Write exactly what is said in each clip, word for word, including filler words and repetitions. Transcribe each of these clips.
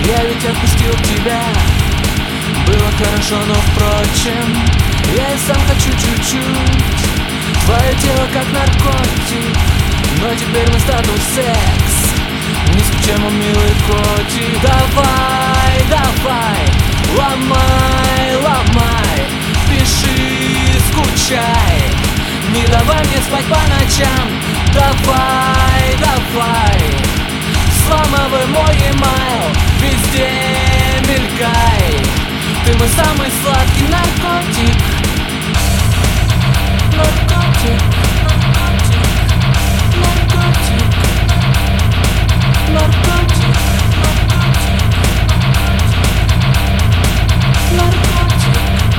Я ведь отпустил тебя. Было хорошо, но впрочем, я и сам хочу чуть-чуть. Твое тело как наркотик, но теперь мы статус секс. Не скучай, мой милый котик. Давай, давай, ломай, ломай, пиши, скучай. Не давай мне спать по ночам. Давай, давай, взламывай мой e-mail, везде мелькай. Ты мой самый сладкий наркотик. Наркотик, наркотик, наркотик, наркотик, наркотик, наркотик.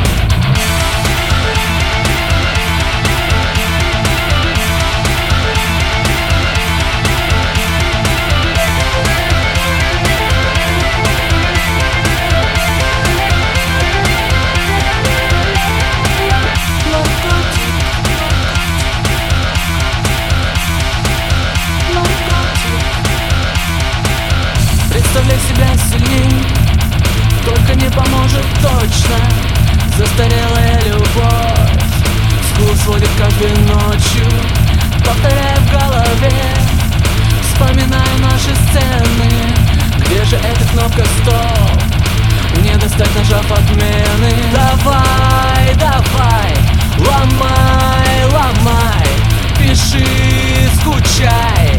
Представляй себя сильней, только не поможет точно застарелая любовь. Скул сводит каждой ночью, повторяя в голове, вспоминая наши сцены. Где же эта кнопка стоп? Не достать, нажав отмены. Давай, давай, ломай, ломай, пиши, скучай.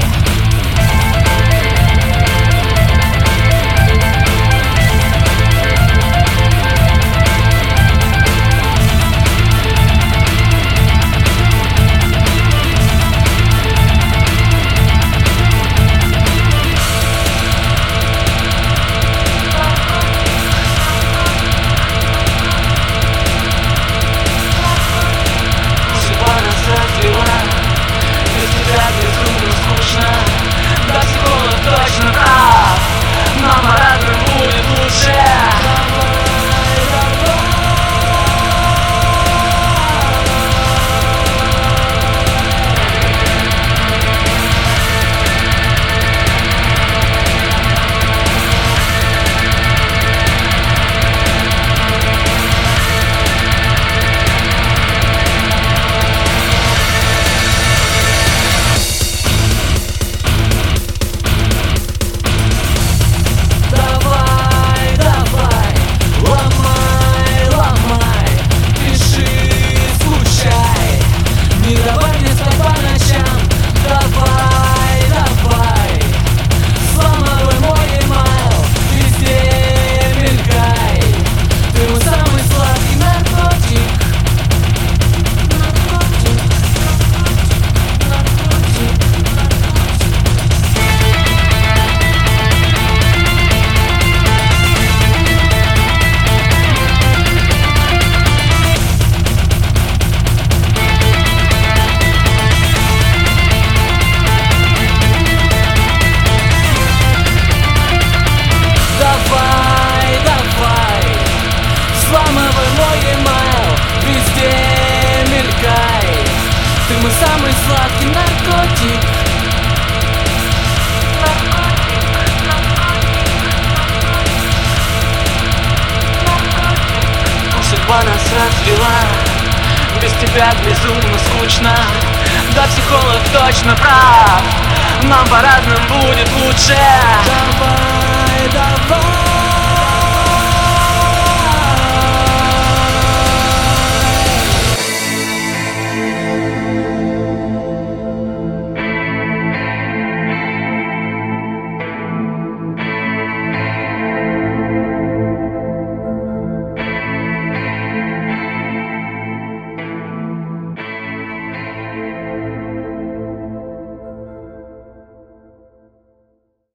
Да, психолог точно прав, нам по-разному будет лучше. Ты мой самый сладкий наркотик. Наркотик, наркотик, наркотик. Судьба нас развела, без тебя безумно скучно. Да, психолог точно прав, нам по-разному будет лучше. Давай.